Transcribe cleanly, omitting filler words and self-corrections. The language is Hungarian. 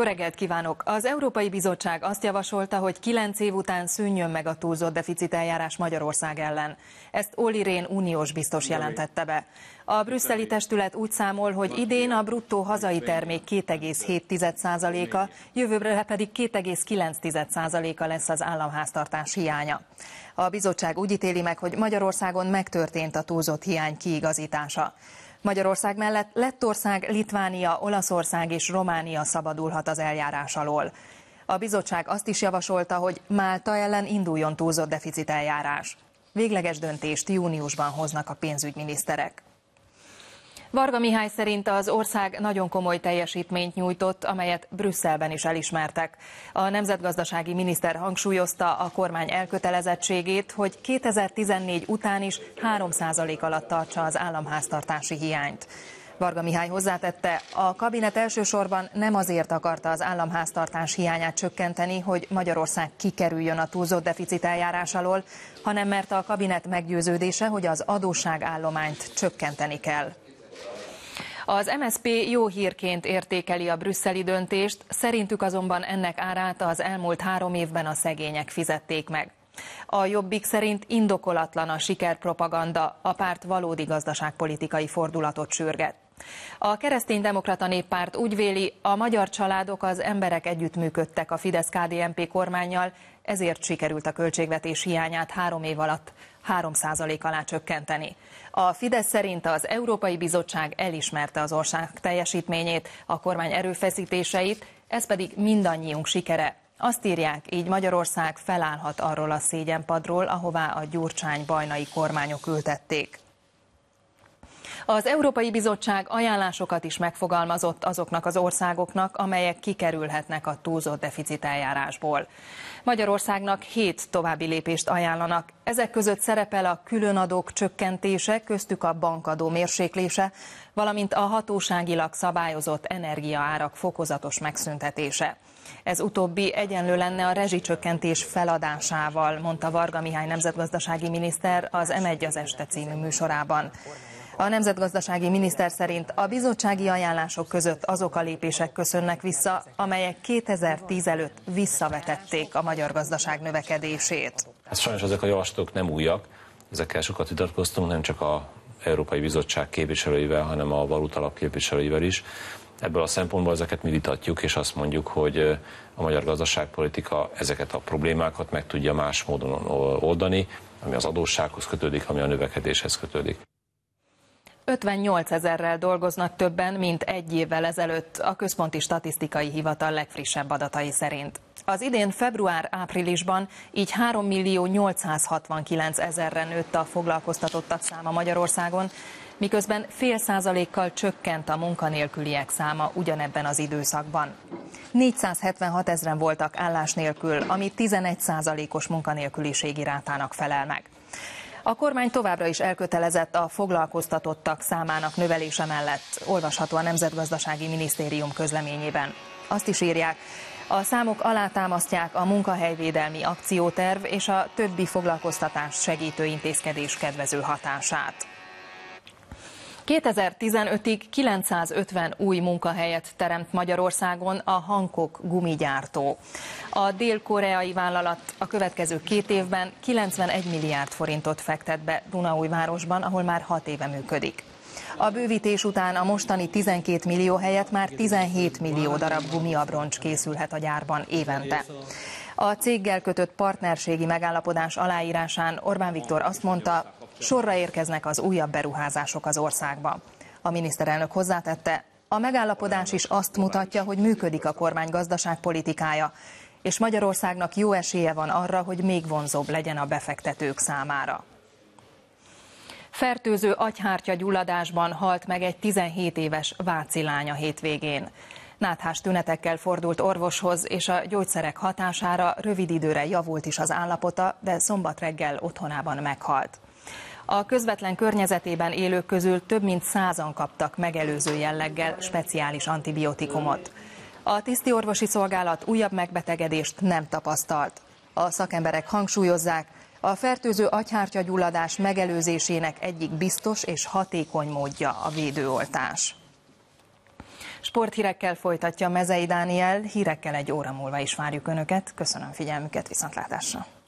Jó reggelt kívánok! Az Európai Bizottság azt javasolta, hogy 9 év után szűnjön meg a túlzott deficiteljárás Magyarország ellen. Ezt Olli Rehn uniós biztos jelentette be. A brüsszeli testület úgy számol, hogy idén a bruttó hazai termék 2,7%-a, jövőre pedig 2,9%-a lesz az államháztartás hiánya. A bizottság úgy ítéli meg, hogy Magyarországon megtörtént a túlzott hiány kiigazítása. Magyarország mellett Lettország, Litvánia, Olaszország és Románia szabadulhat az eljárás alól. A bizottság azt is javasolta, hogy Málta ellen induljon túlzott deficiteljárás. Végleges döntést júniusban hoznak a pénzügyminiszterek. Varga Mihály szerint az ország nagyon komoly teljesítményt nyújtott, amelyet Brüsszelben is elismertek. A nemzetgazdasági miniszter hangsúlyozta a kormány elkötelezettségét, hogy 2014 után is 3% alatt tartsa az államháztartási hiányt. Varga Mihály hozzátette, a kabinet elsősorban nem azért akarta az államháztartás hiányát csökkenteni, hogy Magyarország kikerüljön a túlzott deficiteljárás alól, hanem mert a kabinet meggyőződése, hogy az adósságállományt csökkenteni kell. Az MSZP jó hírként értékeli a brüsszeli döntést, szerintük azonban ennek árát az elmúlt 3 évben a szegények fizették meg. A Jobbik szerint indokolatlan a sikerpropaganda, a párt valódi gazdaságpolitikai fordulatot sürget. A Kereszténydemokrata Néppárt úgy véli, a magyar családok, az emberek együttműködtek a Fidesz-KDNP kormánnyal, ezért sikerült a költségvetés hiányát 3 év alatt 3% alá csökkenteni. A Fidesz szerint az Európai Bizottság elismerte az ország teljesítményét, a kormány erőfeszítéseit, ez pedig mindannyiunk sikere. Azt írják, így Magyarország felállhat arról a szégyenpadról, ahová a Gyurcsány-Bajnai kormányok ültették. Az Európai Bizottság ajánlásokat is megfogalmazott azoknak az országoknak, amelyek kikerülhetnek a túlzott deficiteljárásból. Magyarországnak 7 további lépést ajánlanak. Ezek között szerepel a különadók csökkentése, köztük a bankadó mérséklése, valamint a hatóságilag szabályozott energiaárak fokozatos megszüntetése. Ez utóbbi egyenlő lenne a rezsicsökkentés feladásával, mondta Varga Mihály nemzetgazdasági miniszter az M1 az este című műsorában. A nemzetgazdasági miniszter szerint a bizottsági ajánlások között azok a lépések köszönnek vissza, amelyek 2010 előtt visszavetették a magyar gazdaság növekedését. Sajnos ezek a javaslatok nem újak, ezekkel sokat vitatkoztunk, nem csak az Európai Bizottság képviselőivel, hanem a Valutalap képviselőivel is. Ebből a szempontból ezeket mi vitatjuk, és azt mondjuk, hogy a magyar gazdaságpolitika ezeket a problémákat meg tudja más módon oldani, ami az adóssághoz kötődik, ami a növekedéshez kötődik. 58 000-rel dolgoznak többen, mint 1 évvel ezelőtt, a Központi Statisztikai Hivatal legfrissebb adatai szerint. Az idén február-áprilisban így 3.869.000-re nőtt a foglalkoztatottak száma Magyarországon, miközben 0,5%-kal csökkent a munkanélküliek száma ugyanebben az időszakban. 476 000-en voltak állás nélkül, ami 11%-os munkanélküliségi rátának felel meg. A kormány továbbra is elkötelezett a foglalkoztatottak számának növelése mellett, olvasható a Nemzetgazdasági Minisztérium közleményében. Azt is írják, a számok alátámasztják a munkahelyvédelmi akcióterv és a többi foglalkoztatást segítő intézkedés kedvező hatását. 2015-ig 950 új munkahelyet teremt Magyarországon a Hankook gumigyártó. A dél-koreai vállalat a következő 2 évben 91 milliárd forintot fektet be Dunaújvárosban, ahol már 6 éve működik. A bővítés után a mostani 12 millió helyett már 17 millió darab gumiabroncs készülhet a gyárban évente. A céggel kötött partnerségi megállapodás aláírásán Orbán Viktor azt mondta, sorra érkeznek az újabb beruházások az országba. A miniszterelnök hozzátette, a megállapodás is azt mutatja, hogy működik a kormány gazdaságpolitikája, és Magyarországnak jó esélye van arra, hogy még vonzóbb legyen a befektetők számára. Fertőző agyhártya-gyulladásban halt meg egy 17 éves váci lány a hétvégén. Náthás tünetekkel fordult orvoshoz, és a gyógyszerek hatására rövid időre javult is az állapota, de szombat reggel otthonában meghalt. A közvetlen környezetében élők közül több mint 100-an kaptak megelőző jelleggel speciális antibiotikumot. A tisztiorvosi szolgálat újabb megbetegedést nem tapasztalt. A szakemberek hangsúlyozzák, a fertőző agyhártya-gyulladás megelőzésének egyik biztos és hatékony módja a védőoltás. Sporthírekkel folytatja Mezei Dániel, hírekkel 1 óra múlva is várjuk Önöket. Köszönöm figyelmüket, viszontlátásra!